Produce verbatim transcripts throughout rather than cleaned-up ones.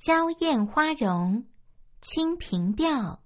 娇艳花容，清平调。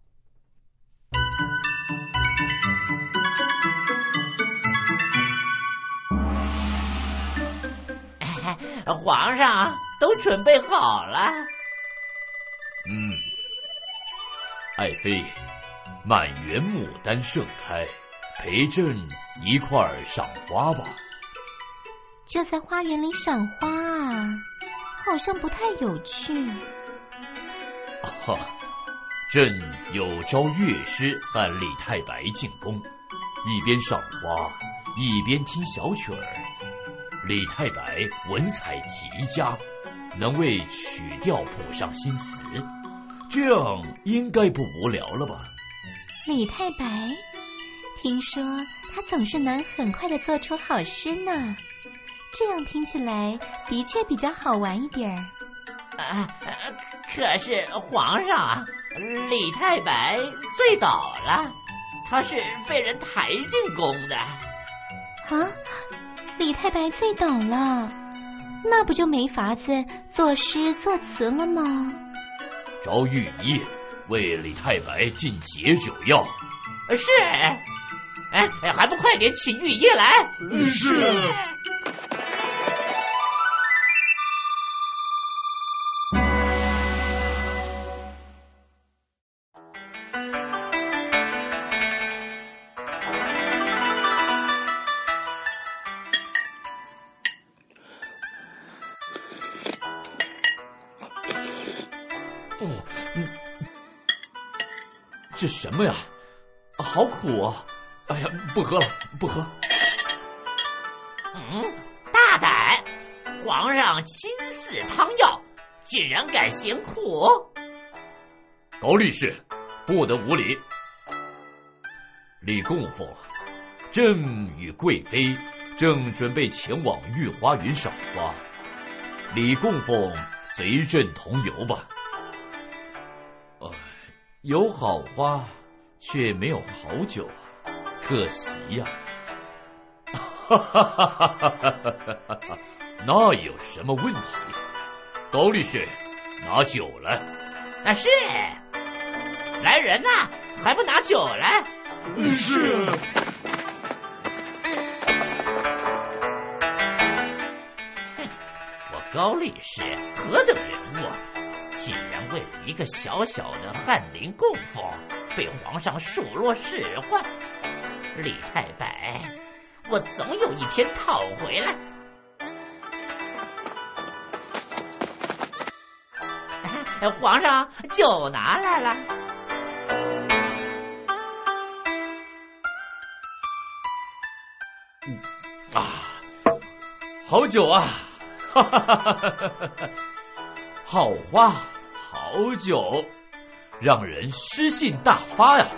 皇上都准备好了。 嗯，爱妃，满园牡丹盛开，陪朕一块儿赏花吧。 就在花园里赏花啊，好像不太有趣。 哈，朕有召乐师和李太白进宫，一边赏花，一边听小曲儿。李太白文采极佳，能为曲调谱上新词，这样应该不无聊了吧？ 李太白，听说他总是能很快地做出好诗呢，这样听起来的确比较好玩一点儿。 啊，可是皇上，李太白醉倒了，他是被人抬进宫的。 啊？李太白醉倒了，那不就没法子作诗作词了吗？ 召御医为李太白进解酒药。 是。哎，还不快点请御医来！ 是。 哦，嗯，这什么呀？好苦啊！哎呀，不喝了，不喝。 嗯，大胆！皇上亲赐汤药，竟然敢嫌苦！ 高力士，不得无礼！李供奉，朕与贵妃正准备前往御花园赏花，李供奉随朕同游吧。呃，有好花，却没有好酒，可惜呀！哈哈哈哈哈哈！那有什么问题？高力士，拿酒来。 啊，是。来人呐，还不拿酒来？ 是。 哼，我高力士何等人物，竟然为了一个小小的翰林供奉，被皇上数落使唤。李太白，我总有一天讨回来。皇上，酒拿来了。 嗯啊，好酒啊！哈哈哈哈哈哈！好花，好酒，让人诗兴大发呀！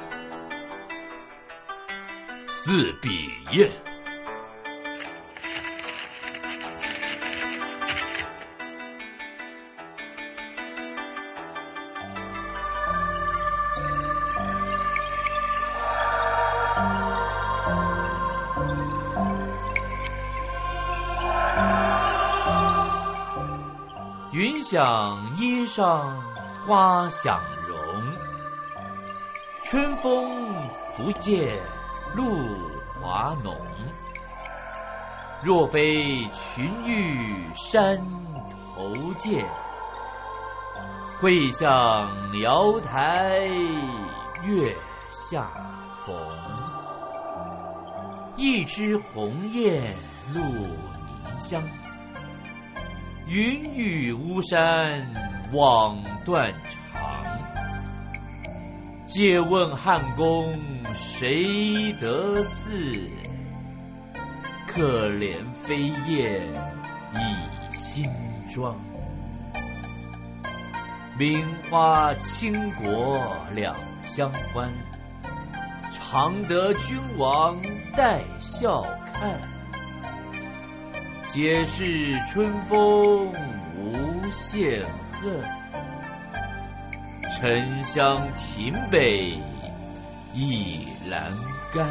四笔宴。云想衣裳花想容，春风拂槛露华浓。若非群玉山头见，会向瑶台月下逢。一枝红艳露凝香，云雨巫山枉断肠。借问汉宫谁得似？可怜飞燕倚新妆。名花倾国两相欢，常得君王带笑看。皆是春风无限恨，沉香亭北倚阑干。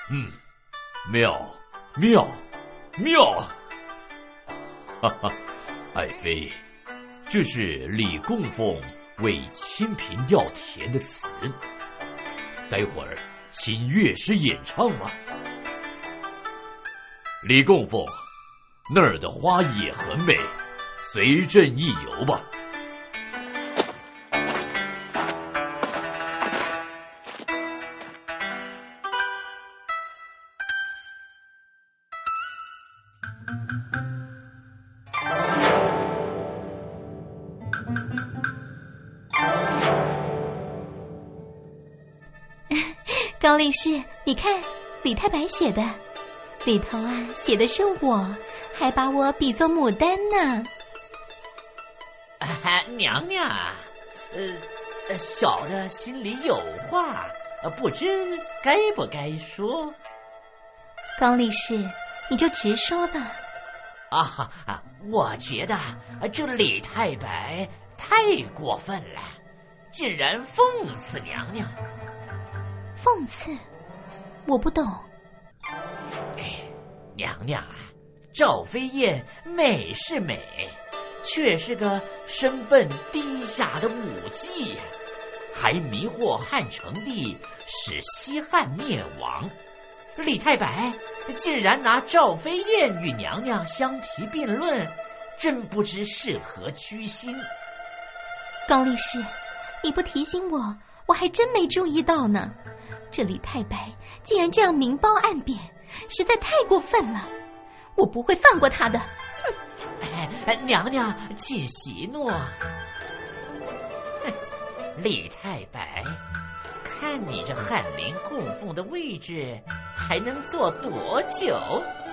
嗯，妙妙妙！哈哈，爱妃，这是李供奉为清平要填的词，待会儿请乐师演唱吧。李供奉，那儿的花也很美，随朕一游吧。 高力士，你看李太白写的，里头啊写的是我，还把我比作牡丹呢。 啊、娘娘，呃，小的心里有话，不知该不该说。 高力士，你就直说吧。 啊啊！我觉得这李太白太过分了，竟然讽刺娘娘。 讽刺？我不懂。 哎，娘娘啊，赵飞燕美是美，却是个身份低下的舞妓呀，还迷惑汉成帝，使西汉灭亡。李太白竟然拿赵飞燕与娘娘相提并论，真不知是何居心。 高力士，你不提醒我，我还真没注意到呢。这李太白竟然这样明褒暗贬，实在太过分了，我不会放过他的。哼！ 哎，娘娘请息怒。李太白，看你这翰林供奉的位置还能坐多久？